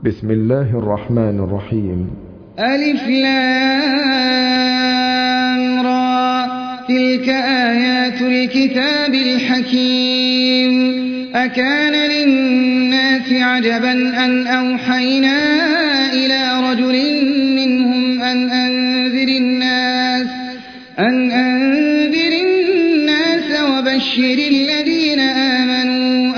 بسم الله الرحمن الرحيم. ألف لام را، تلك آيات الكتاب الحكيم. أكان للناس عجبا أن أوحينا إلى رجل منهم أن أنذر الناس وبشر الذين آمنوا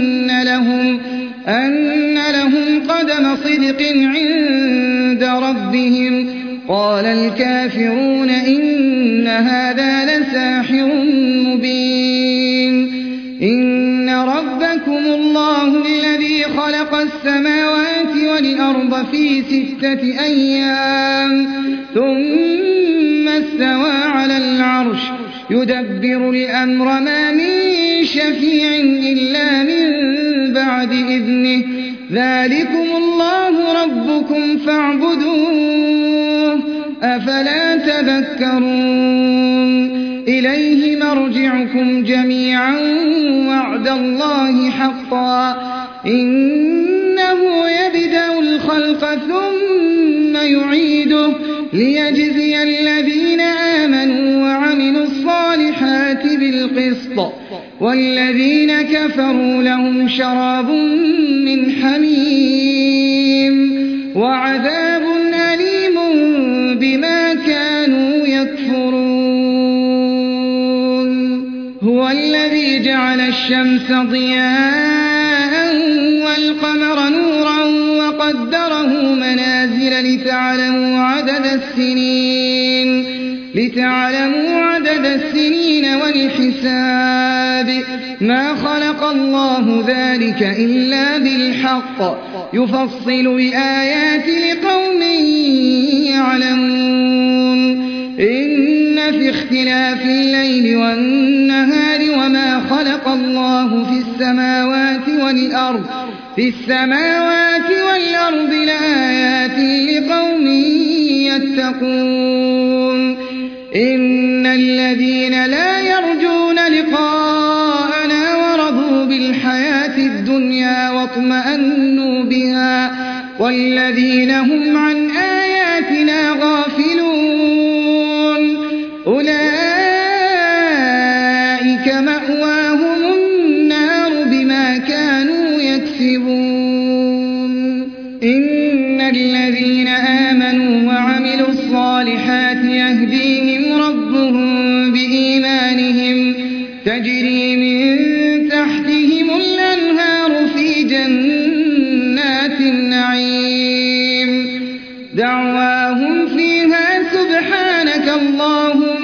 أن لهم قدم صدق عند ربهم. قال الكافرون إن هذا لساحر مبين. إن ربكم الله الذي خلق السماوات والأرض في 6 أيام ثم استوى على العرش يدبر الأمر ما من شفيع إلا من بعد إذنه. ذلكم الله ربكم فاعبدوه أفلا تذكرون. إليه مرجعكم جميعا وعد الله حقا إنه يبدأ الخلق ثم يعيده ليجزي الذين آمنوا وعملوا الصالحات بالقسط والذين كفروا لهم شراب من حميم وعذاب أليم بما كانوا يكفرون. هو الذي جعل الشمس ضياء والقمر نورا وقدره منازل لتعلموا عدد السنين والحساب. ما خلق الله ذلك إلا بالحق يفصل الآيات لقوم يعلمون. إن في اختلاف الليل والنهار وما خلق الله في السماوات والأرض لآيات لقوم يتقون. إن الذين لا يرجون لقاءنا ورضوا بالحياة الدنيا واطمأنوا بها والذين هم عن آياتنا غافلون أولئك مأواهم النار بما كانوا يكسبون. إن الذين آمنوا وعملوا الصالحات يهديهم ربهم بإيمانهم تجري من تحتهم الأنهار في جنات النعيم دعواهم فيها سبحانك اللهم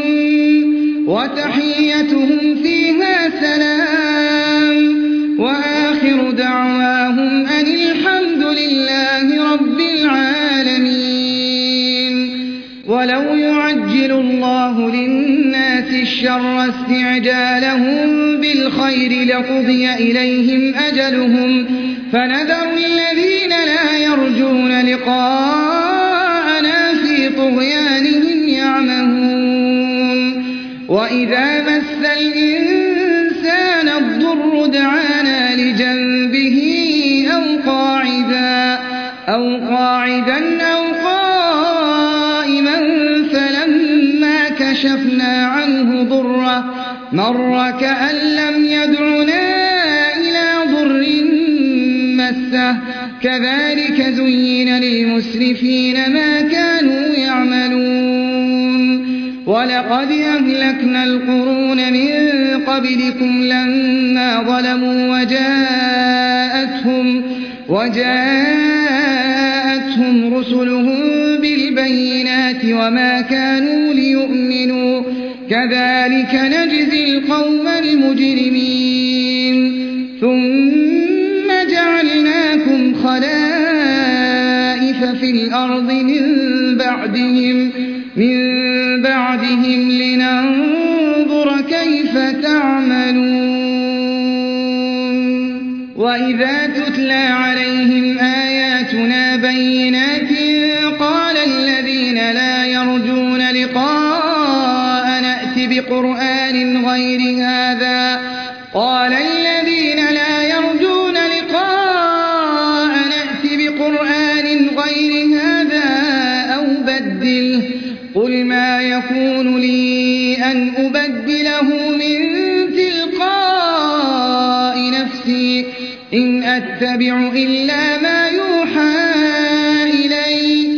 وتحيتهم فيها سلام وآخر دعواهم أن الحمد لله رب العالمين. ولو يعجل الله للناس الشر استعجالهم بالخير لقضي إليهم أجلهم فنذر الذين لا يرجون لقاءنا في طغيانهم يعمهون. وإذا مس الإنسان الضر دعانا لجنبه أو قاعدا أو قائما فلما كشفنا عنه ضره مر كأن لم يدعنا إلى ضر مسه. كذلك زين للمسرفين ما كانوا يعملون. ولقد أهلكنا القرون من قبلكم لما ظلموا وجاءتهم رسلهم بالبينات وما كانوا ليؤمنوا كذلك نجزي القوم المجرمين. ثم جعلناكم خلائف في الأرض من بعدهم لننظر كيف تعملون. وإذا تتلى عليهم آياتنا بينات قال الذين لا يرجون لقاء نأت بقرآن غير هذا قال الذين لا يرجون لقاء نأت بقرآن يكون لي أن أبدله من تلقاء نفسي إن أتبع إلا ما يوحى إلي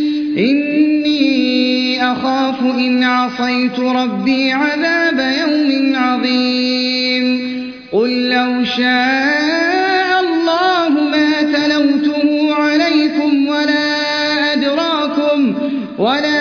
إني أخاف إن عصيت ربي عذاب يوم عظيم قل لو شاء الله ما تلوته عليكم ولا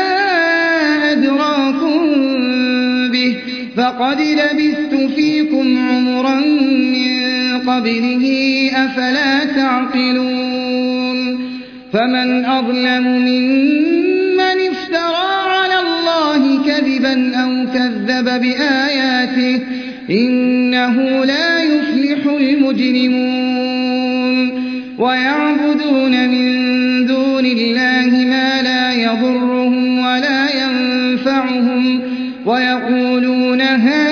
أدراكم به فقد لبثت فيكم عمرا من قبله أفلا تعقلون فمن أظلم ممن افترى على الله كذبا أو كذب بآياته إنه لا يفلح المجرمون ويعبدون من دون الله ما لا يضرهم ولا ينفعهم ويقولون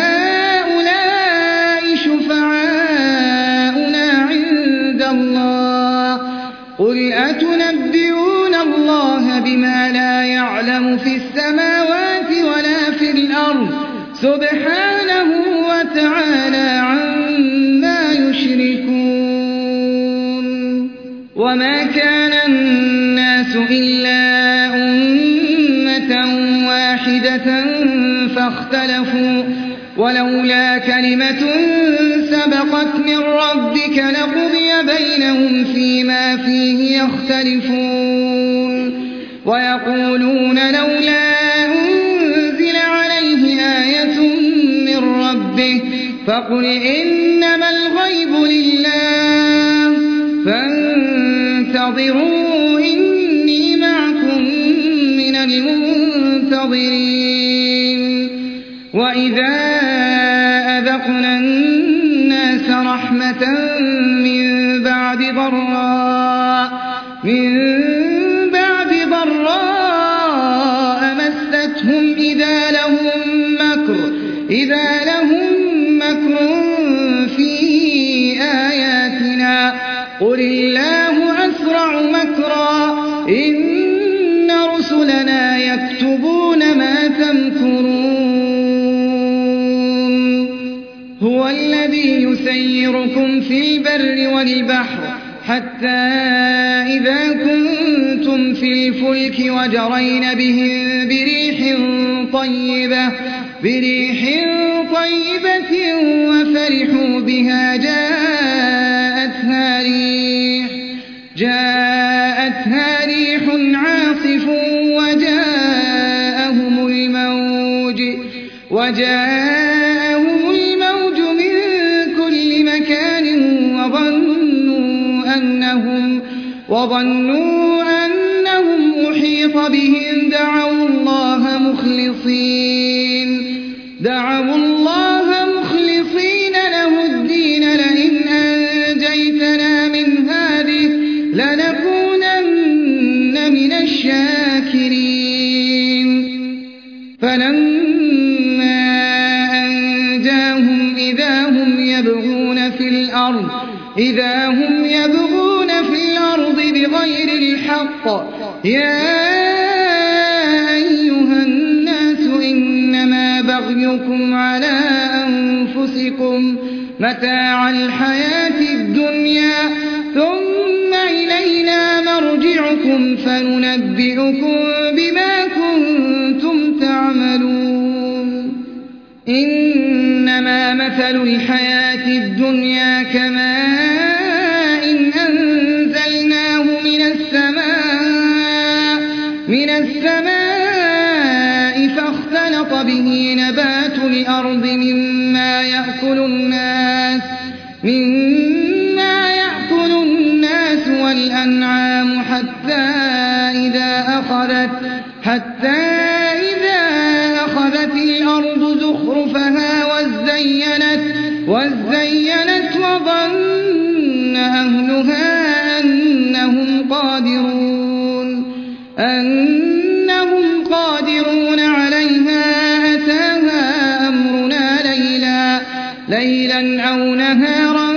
هؤلاء شفعاؤنا عند الله قل أتنبئون الله بما لا يعلم في السماوات ولا في الأرض سبحانه وتعالى عما يشركون وما كان الناس إلا أمة واحدة فاختلفوا ولولا كلمة سبقت من ربك لقضي بينهم فيما فيه يختلفون ويقولون لولا أنزل عليه آية من ربه فقل إنما الغيب لله فانتظروا إني معكم من المنتظرين وإذا أذقنا الناس رحمة من بعد ضراء مستهم إذا لهم مكر في آياتنا قل الله أسرع مكرا إن رسلنا يكتبون ما تمكرون هو الذي يسيركم في البر والبحر حتى إذا كنتم في الفلك وجرين بهم بريح طيبة وفرحوا بها جاءتها ريح عاصف وجاءهم الموج من كل مكان وظنوا أنهم أحيط بهم دعوا الله مخلصين له الدين لئن أنجيتنا من هذه لنكونن من الشاكرين فلما أنجاهم إذا هم يبغون في الأرض بغير الحق يا أيها الناس إنما بغيكم على أنفسكم متاع الحياة الدنيا ثم إلينا مرجعكم فننبئكم بما كنتم تعملون إنما مثل الحياة الدنيا كماء أنزلناه من السماء فاختلط به نبات الأرض مما يأكل الناس والأنعام حتى إذا أخذت الأرض زخرفها وزينت وظن أهلها أنهم قادرون عليها أتاها أمرنا ليلا أو نهارا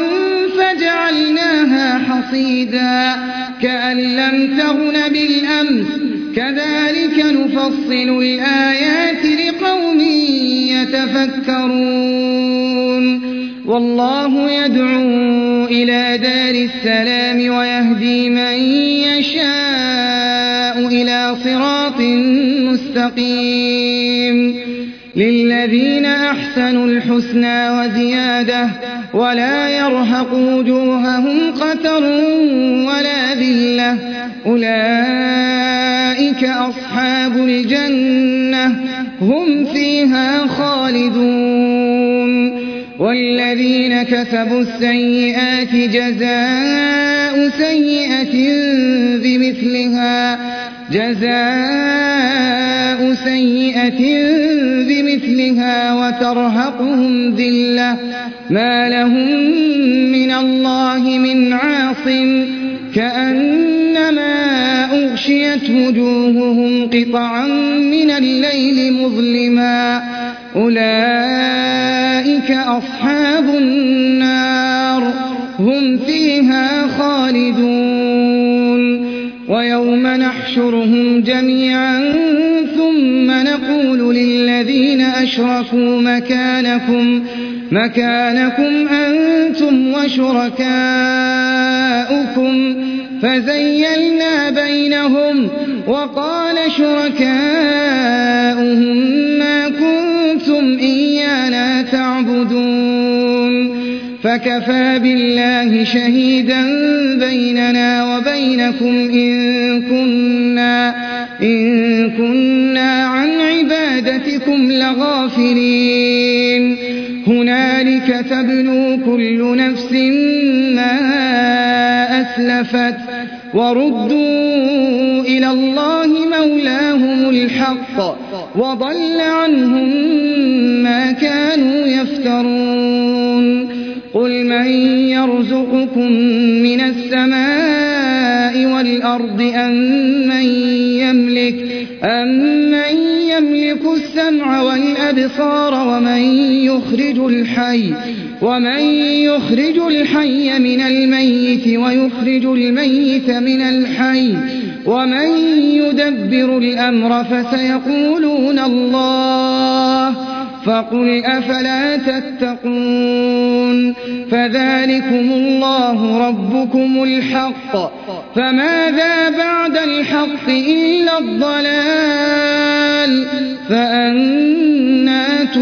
فجعلناها حصيدا كأن لم تغن بالأمس كذلك نفصل الآيات لقوم يتفكرون والله يدعو إلى دار السلام ويهدي من يشاء إلى صراط مستقيم للذين أحسنوا الحسنى وزيادة ولا يرهق وجوههم قتر ولا ذلة أولئك أصحاب الجنة هم فيها خالدون والذين كسبوا السيئات جزاء سيئة بمثلها وترهقهم ذلة ما لهم من الله من عاصم كأنما أغشيت وجوههم قطعا من الليل مظلما أولئك أصحاب النار هم فيها خالدون ويوم نحشرهم جميعا ثم نقول للذين أشركوا مكانكم أنتم وشركاؤكم فزيلنا بينهم وقال شركاؤهم ما كنتم إيانا تعبدون فكفى بالله شهيدا بيننا وبينكم إن كنا عن عبادتكم لغافلين هنالك تبلو كل نفس ما أسلفت وردوا إلى الله مولاهم الحق وضل عنهم ما كانوا يفترون قل من يرزقكم من السماء والأرض أمن يملك السمع والأبصار ومن يخرج الحي من الميت ويخرج الميت من الحي ومن يدبر الأمر فسيقولون الله فقل أفلا تتقون فذلكم الله ربكم الحق فماذا بعد الحق إلا الضلال فأنى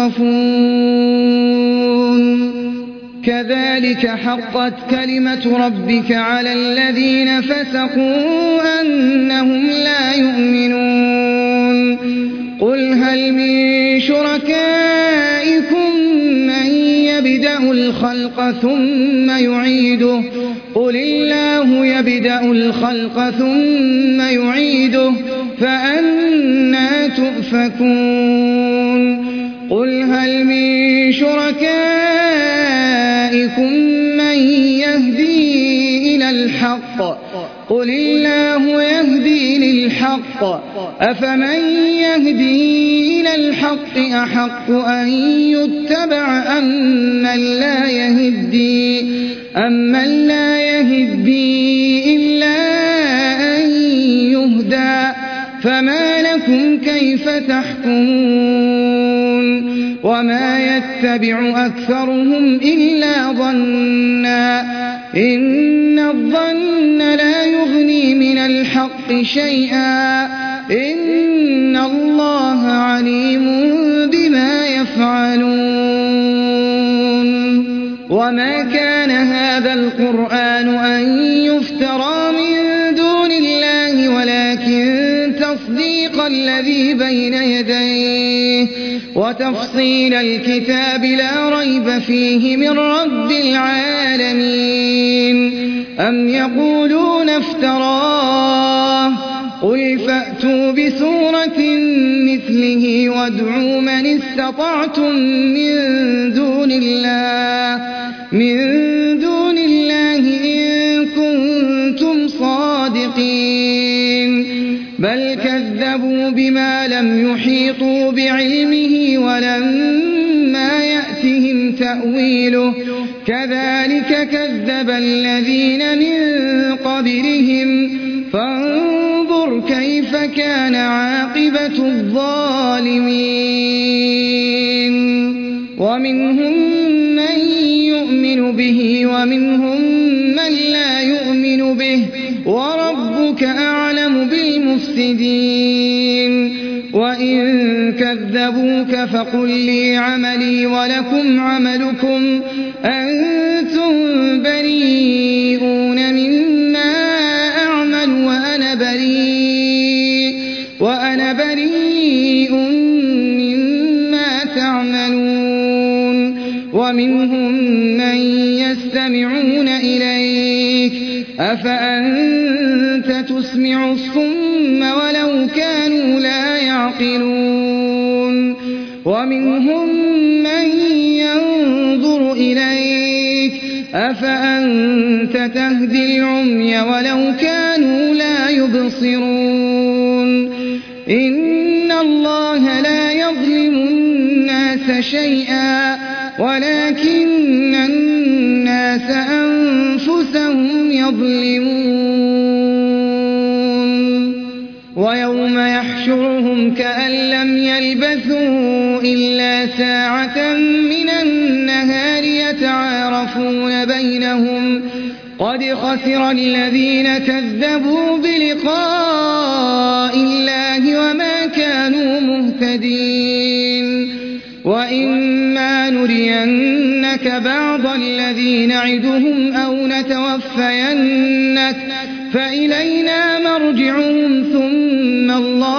تصرفون كذلك حقت كلمة ربك على الذين فسقوا أنهم لا يؤمنون قل هل من شركائكم من يبدأ الخلق ثم يعيده قل الله يبدأ الخلق ثم يعيده فأنى تؤفكون قل هل من شركائكم من يهدي إلى الحق قل الله يهدي للحق أفمن يهدي إلى الحق أحق أن يتبع أمن لا يهدي إلا أن يهدى فما لكم كيف تحكمون وما يتبع أكثرهم إلا ظنا إن الظن لا يغني من الحق شيئا إن الله عليم بما يفعلون وما كان هذا القرآن أن يفترى من دون الله ولكن تصديق الذي بين يديه وتفصيل الكتاب لا ريب فيه من رب العالمين أم يقولون افتراه قل فأتوا بسورة مثله وادعوا من استطعتم من دون الله إن كنتم صادقين بل كذبوا بما لم يحيطوا بعلمه ولما يأتوا يأتهم تأويله كذلك كذب الذين من قبلهم فانظر كيف كان عاقبة الظالمين ومنهم من يؤمن به ومنهم من لا يؤمن به وربك أعلم بالمفسدين وإن كذبوك فقل لي عملي ولكم عملكم أنتم بريئون مما أعمل وأنا بريء مما تعملون ومنهم من يستمعون إليك أفأنت تسمع الصم ولو كانوا لا يعقلون ومنهم من ينظر إليك أفأنت تهدي العمي ولو كانوا لا يبصرون إن الله لا يظلم الناس شيئا ولكن الناس أنفسهم يظلمون ويوم يحشرهم كأن لم يلبثوا إلا ساعة من النهار يتعارفون بينهم قد خسر الذين كذبوا بلقاء الله وما كانوا مهتدين وإما نرينك بعض الذي نعدهم أو نتوفينك فإلينا مرجعهم ثم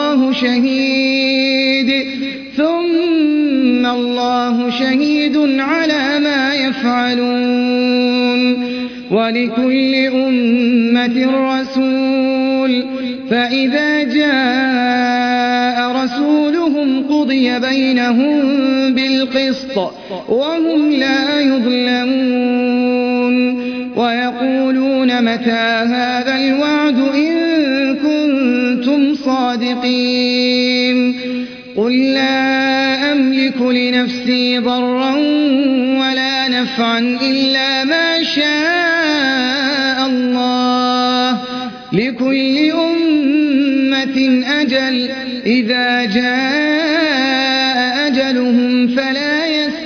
الله شهيد على ما يفعلون ولكل أمة رسول فإذا جاء رسولهم قضي بينهم بالقسط وهم لا يظلمون ويقولون متى هذا الوعد إن كنتم صادقين قل لا أملك لنفسي ضرا ولا نفعا إلا ما شاء الله لكل أمة أجل إذا جاء أجلهم فلا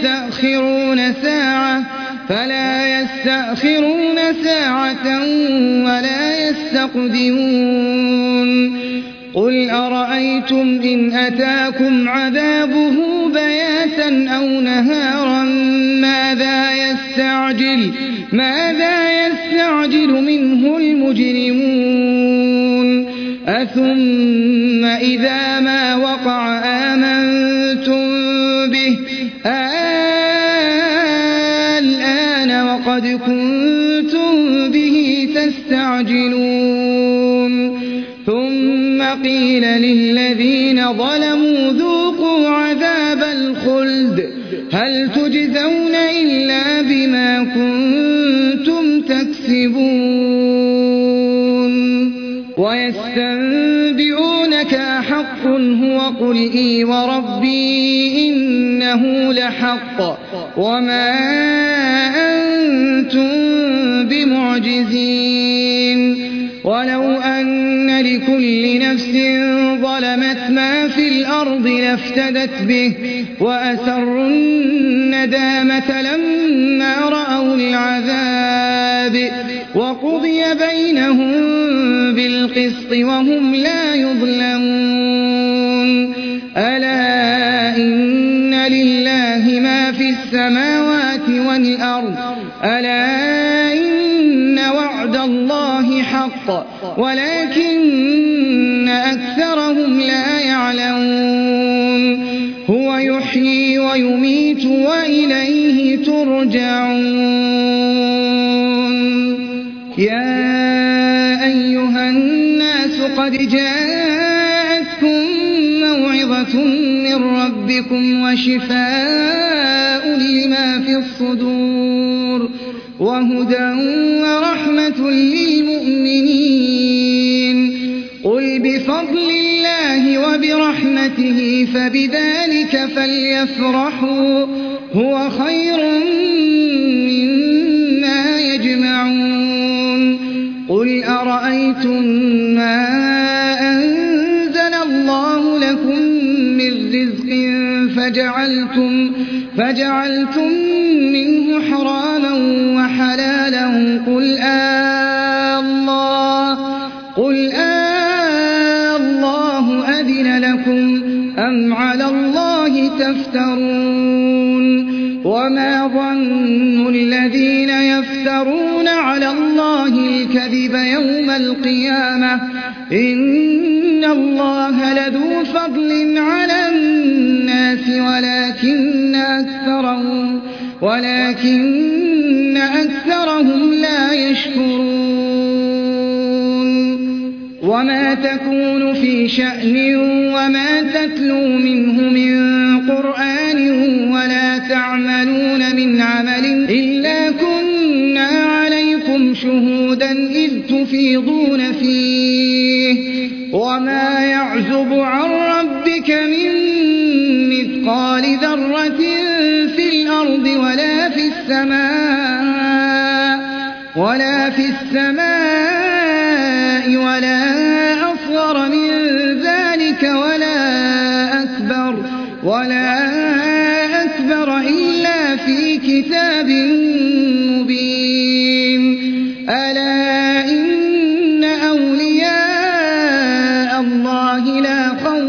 يستأخرون ساعة ولا يستقدمون قل أرأيتم إن أتاكم عذابه بياتا أو نهارا ماذا يستعجل منه المجرمون أثم إذا ما وقع آمنتم به الآن وقد كنتم به تستعجلون ثم قيل للذين ظلموا ذوقوا عذاب الخلد هل تجزون إلا بما كنتم تكسبون ويستنبئونك أحق هو قل إي وربي إنه لحق وما أنتم بمعجزين ولو أن لكل نفس ظلمت ما في الأرض لافتدت به وأسروا الندامة لما رأوا العذاب وقضي بينهم بالقسط وهم لا يظلمون ألا إن لله ما في السماوات والأرض ألا إن وعد الله حق ولكن أكثرهم لا يعلمون هو يحيي ويميت وإليه ترجعون يا أيها الناس قد جاءتكم موعظة من ربكم وشفاء لما في الصدور وهدى ورحمة للمؤمنين قل بفضل الله وبرحمته فبذلك فليفرحوا هو خير مما يجمعون قل أرأيتم ما أنزل الله لكم من رزق فجعلتم منه حراما وحلالا قل الله أذن لكم أم على الله تفترون وما ظن الذين يفترون على الله الكذب يوم القيامة إن الله لذو فضل على الناس ولكن أكثرهم لا يشكرون وما تكون في شأن وما تتلو منه من قرآن ولا تعملون من عمل إلا كنا عليكم شهودا إذ تفيضون فيه وما يعزب عن ربك من مثقال ذرة في الأرض ولا في السماء ولا أصغر من ذلك ولا أكبر إلا في كتاب مبين ألا إن أولياء الله لا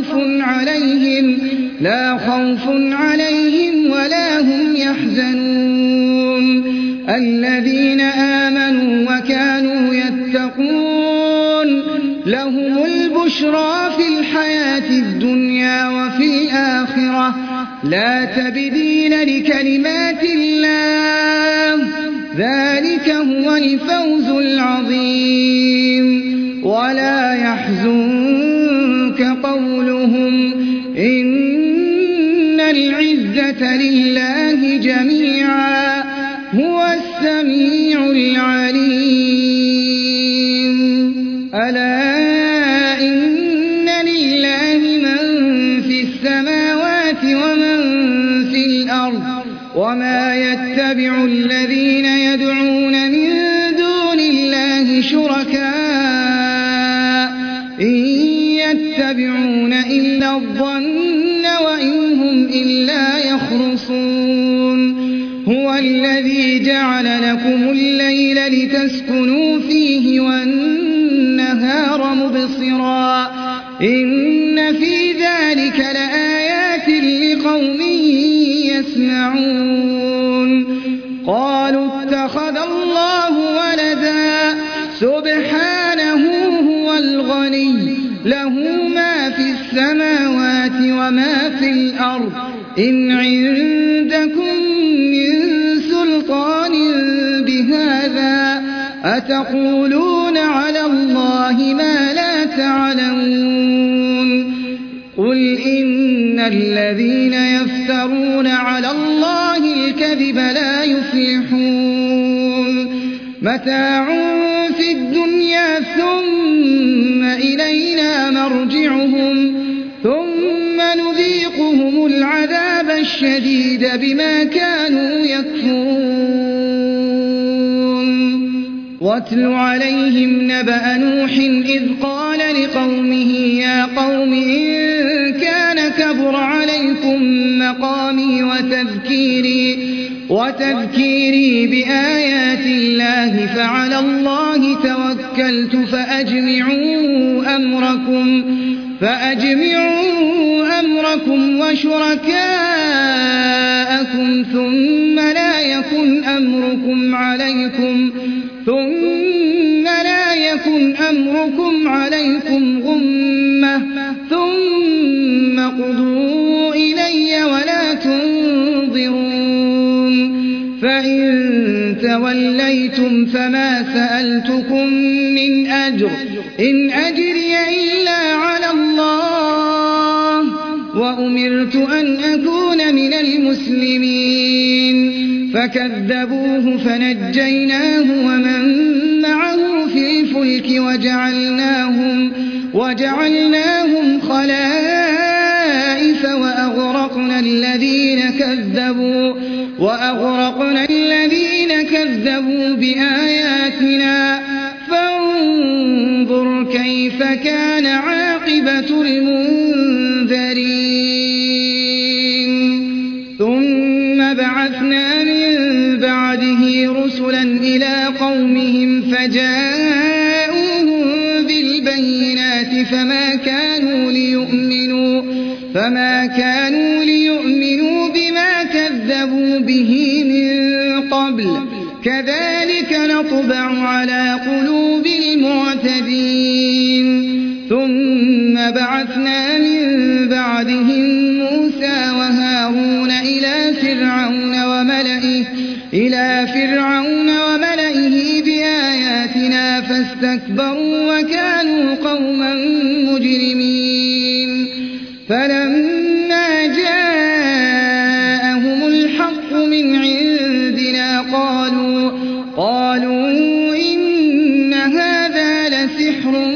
خوف عليهم ولا هم يحزنون الذين آمنوا وكانوا يتقون لهم البشرى في الحياة الدنيا وفي الآخرة لا تبديل لكلمات الله ذلك هو الفوز العظيم ولا يحزنك قولهم إن العزة لله جميعا هو السميع العليم ألا إن لله من في السماوات ومن في الأرض وما يتبع الذين يدعون من دون الله شركاء إن يتبعون إلا الظن وإن هم إلا يخرصون هو الذي جعل لكم الليل لتسكنوا فيه والنهار مبصرا إن في ذلك لآيات لقوم يسمعون قالوا اتخذ الله ولدا سبحانه هو الغني له ما في السماوات وما في الأرض إن عندكم من سلطان بهذا أتقولون على الله ما لا تعلمون قل إن الذين يفترون على الله الكذب لا يفلحون متاع في الدنيا ثم إلينا مرجعهم ثم نذيقهم العذاب الشديد بما كانوا يكفرون واتل عليهم نبأ نوح إذ قال لقومه يا قوم إن كان كبر عليكم مقامي وتذكيري بآيات الله فعلى الله توكلت فأجمعوا أمركم وشركاءكم ثم لا يكن أمركم عليكم غمة ثم قضوا إلي ولا تنظرون فإن توليتم فما سألتكم من أجر إن أجري إلا على الله وأمرت أن أكون من المسلمين فكذبوه فنجيناه ومن معه في الفلك وجعلناهم خلائف وأغرقنا الذين كذبوا وأغرقنا الذين كذبوا بآياتنا فانظر كيف كان عاقبة المنذرين ثم بعثنا من بعده رسلا إلى قومهم فجاءوهم بالبينات فما كانوا ليؤمنوا بما كذبوا به من قبل كذلك نطبع على قلوب المعتدين ثم بعثنا من بعدهم موسى وهارون إلى فرعون وملئه بآياتنا فاستكبروا وكانوا قوما مجرمين فلما جاءهم الحق من عندنا قالوا إن هذا لسحر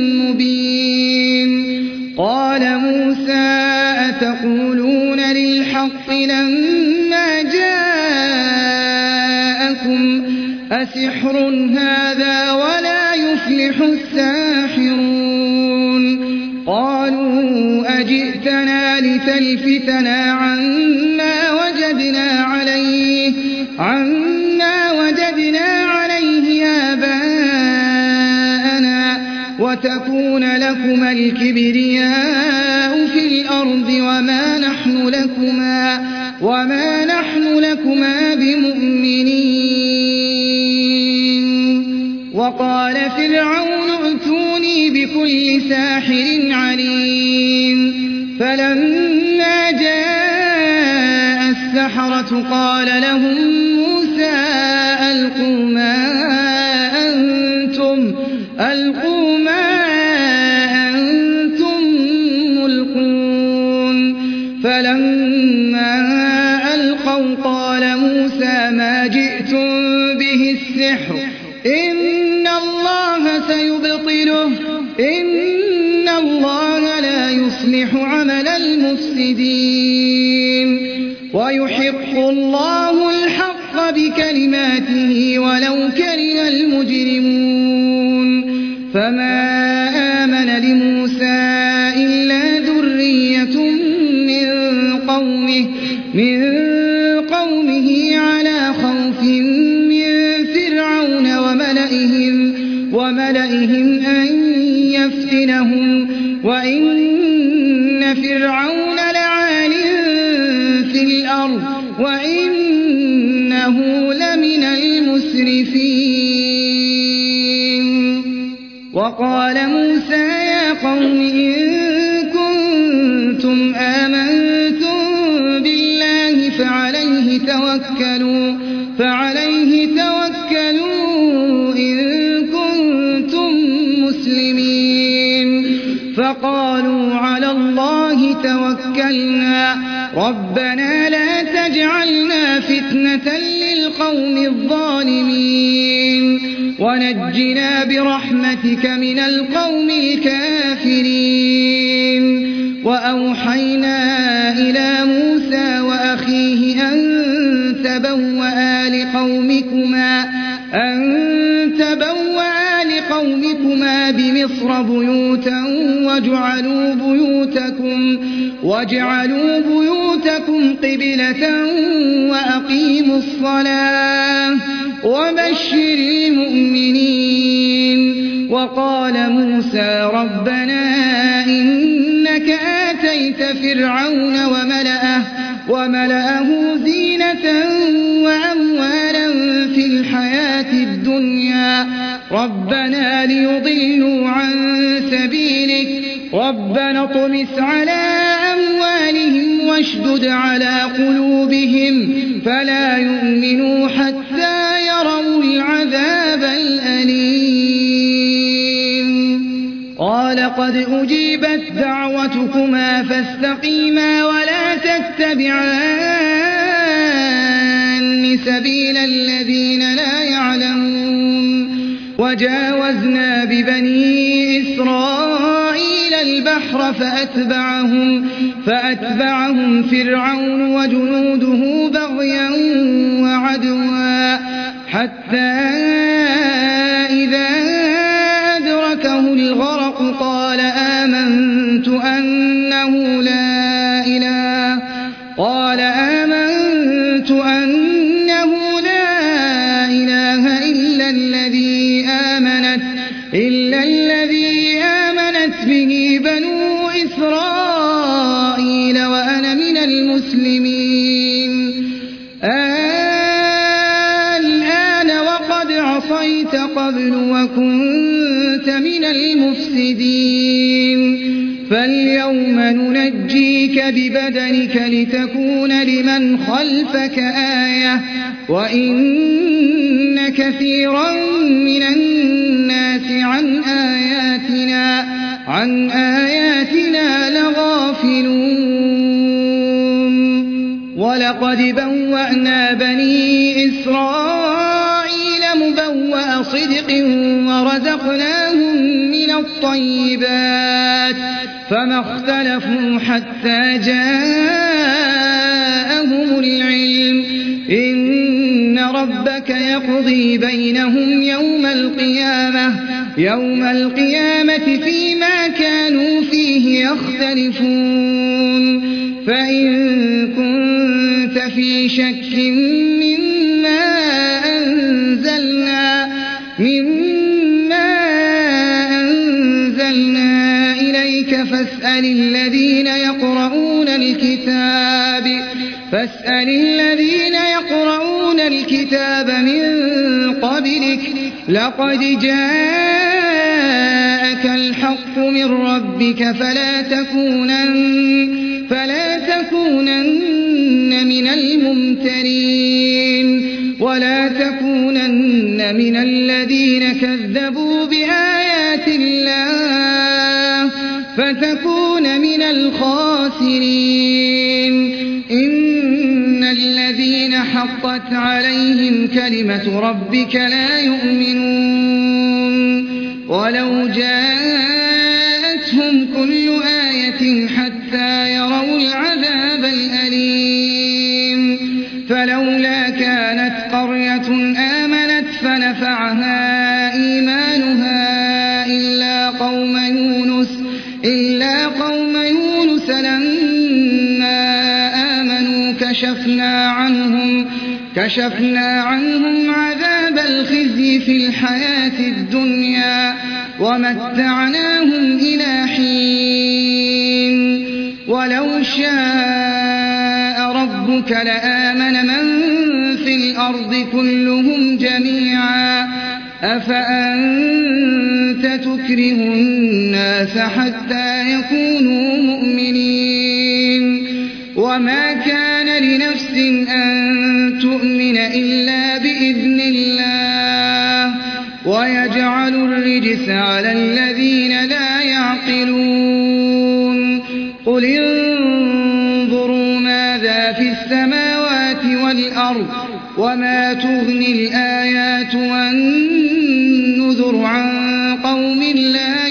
مبين قال موسى أتقولون للحق لما جاءكم أسحر هذا ولا يفلح الساحرون قالوا أجئتنا لتلفتنا عما وجدنا عليه آباءنا وتكون لكما الكبرياء في الأرض وما نحن لكما بمؤمنين وقال فرعون ائتوني بكل ساحر عليم فلما جاء السحرة قال لهم موسى ألقوا ما أنتم ملقون فلما ألقوا قال موسى ما جئتم به السحر إن الله سيبطله إن الله لا يصلح عمل المفسدين ويحق الله الحق بكلماته ولو كره المجرمون فما آمن لموسى إلا ذرية من قومه على خوف من فرعون وملئهم أن يفتنهم وإن فرعون لعال في الأرض وإنه لمن المسرفين وقال موسى يا قوم إن كنتم آمنتم بالله فعليه توكلوا إن كنتم مسلمين فقالوا على الله توكلنا ربنا لا تجعلنا فتنة للقوم الظالمين ونجنا برحمتك من القوم الكافرين وأوحينا إلى موسى وأخيه أن تبوأ لقومكما بمصر بيوتا واجعلوا بيوتكم قبلة وأقيموا الصلاة وبشر المؤمنين وقال موسى ربنا إنك آتيت فرعون وملأه زينة وأموالا في الحياة الدنيا ربنا ليضلوا عن سبيلك ربنا اطمس على أموالهم واشدد على قلوبهم فلا يؤمنوا حتى يروا العذاب الأليم قال قد أجيبت دعوتكما فاستقيما ولا تتبعان سبيل الذين لا يعلمون وجاوزنا ببني إسرائيل البحر البحر فأتبعهم فرعون وجنوده بغيا وعدوا حتى إذا أدركه الغرق قال آمنت أنه لا إله إلا الذي آمنت به بنو إسرائيل وأنا من المسلمين الآن وقد عصيت قبل وكنت من المفسدين فاليوم ننجيك ببدنك لتكون لمن خلفك آية وإن كثيرا من الناس عن آياتنا لغافلون ولقد بوأنا بني إسرائيل مبوأ صدق ورزقناهم من الطيبات فما اختلفوا حتى جاءهم العلم إن ربك يقضي بينهم يوم القيامة فيما كانوا فيه يختلفون فإن كنت في شك مما أنزلنا إليك فاسأل الذين يقرؤون الكتاب من قبلك لقد جاءك الحق من ربك فلا تكونن من الممترين ولا تكونن من الذين كذبوا بآيات الله فتكون من الخاسرين إن الذين حقت عليهم كلمة ربك لا يؤمنون ولو جاءتهم كل آية حتى يروا العذاب الأليم فلولا كانت قرية آمنت فنفعها إيمانها إلا قوم يونس لما آمنوا كشفنا عنهم عذاب الخزي في الحياة الدنيا ومتعناهم إلى حين ولو شاء ربك لآمن من في الأرض كلهم جميعا أفأنت تكره الناس حتى يكونوا مؤمنين وما كان لنفس أن تؤمن إلا بإذن الله ويجعل الرجس على الذين لا يعقلون قل انظروا ماذا في السماوات والأرض وما تغني الآيات والنذر عن قوم لا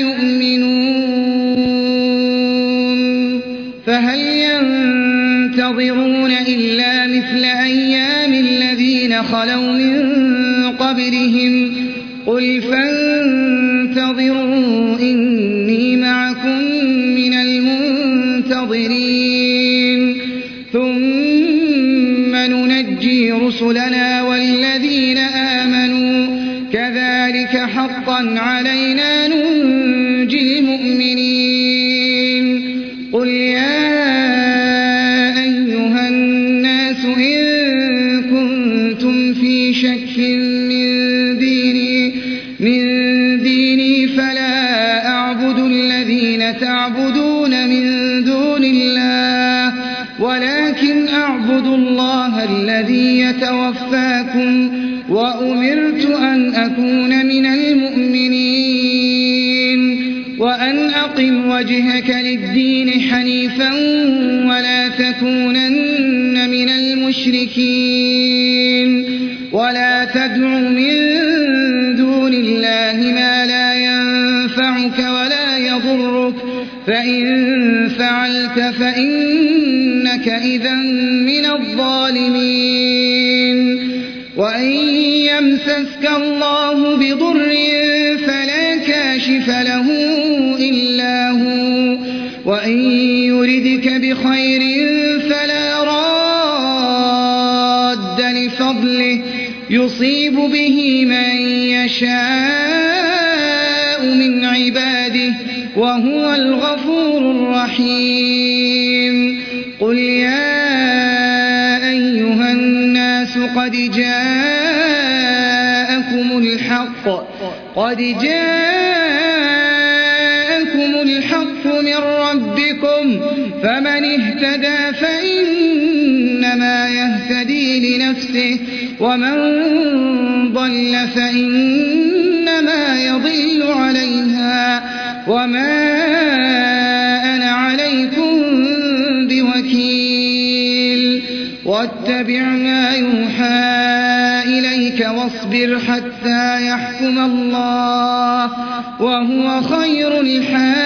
يؤمنون فهل ينتظرون إلا مثل أيام الذين خلوا من قبلهم قل فانتظروا إني معكم من المنتظرين ثم ننجي رسلنا والذين آمنوا كذلك حقا علينا ننجي المؤمنين قل يا أيها الناس إن كنتم في شك من ديني فلا أعبد الذين تعبدون من دون الله ولكن أعبد الله الذي يتوفاكم وأمرت أن أكون من المؤمنين وأن أقم وجهك للدين حنيفا ولا تكونن من المشركين ولا تدع من دون الله ما لا ينفعك ولا يضرك فإن فعلت فإنك إذا من الظالمين وإن يمسسك الله بضر فلا كاشف له إلا هو وإن يردك بخير فلا راد لفضله يصيب به من يشاء من عباده وهو الغفور الرحيم قل يا أيها الناس قد جاءكم الحق من ربكم فمن اهتدى فإنما يهتدي لنفسه ومن ضل فإنما يضل عليها وما أنا عليكم بوكيل واتبع ما يوحى إليك واصبر حتى يحكم الله وهو خير الحاكمين